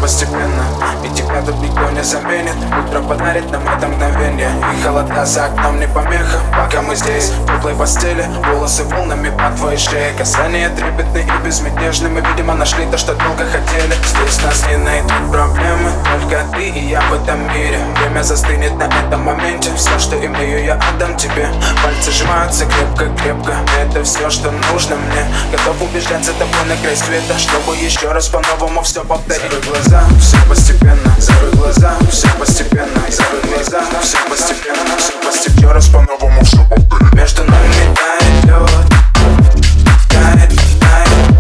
постепенно, ведь тебя тут никто не заменит. Утро подарит нам это мгновение, и холода за окном не помеха. Пока мы здесь, в теплой постели, волосы волнами по твоей шее. Касания трепетны и безмятежны, мы, видимо, нашли то, что долго хотели. Здесь нас не найдут проблемы, только ты и я в этом мире. Время застынет на этом моменте, все, что имею, я отдам тебе. Пальцы сжимаются крепко-крепко, это все, что нужно мне. Готов убеждать за тобой на край света, чтобы еще раз по-новому все повторить. Закрой глаза, все постепенно, закрой глаза, все постепенно, закрой глаза, все постепенно, все постепенно. Еще раз по-новому все повторить. Между нами тает лед, тает, тает.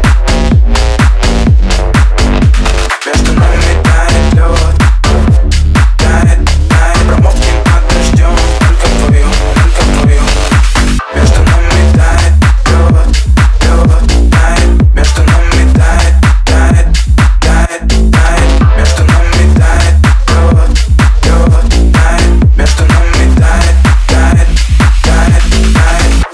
Между нами тает лед, тает, тает. Промокнем под дождем, только твою, только твою. Между нами тает лед, лед, тает. Между нами тает, тает, тает, тает. Между нами тает лед, лед, тает. Между нами тает, тает, тает, тает.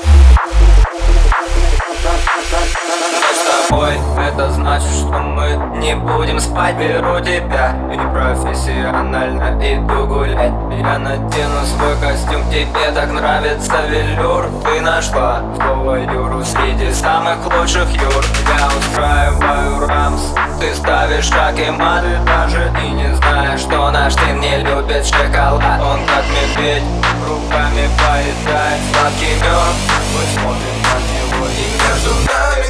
С тобой это значит, что мы не будем спать. Беру тебя и профессионально иду гулять. Я надену свой костюм, тебе так нравится велюр. Ты нашла свою среди самых лучших юр. Я устраиваю рамс, ты ставишь шаг и мат. Ты даже и не знаешь, что наш сын не любит шоколад. Он как медведь, руками поедает сладкий мед. Мы смотрим на него, и между нами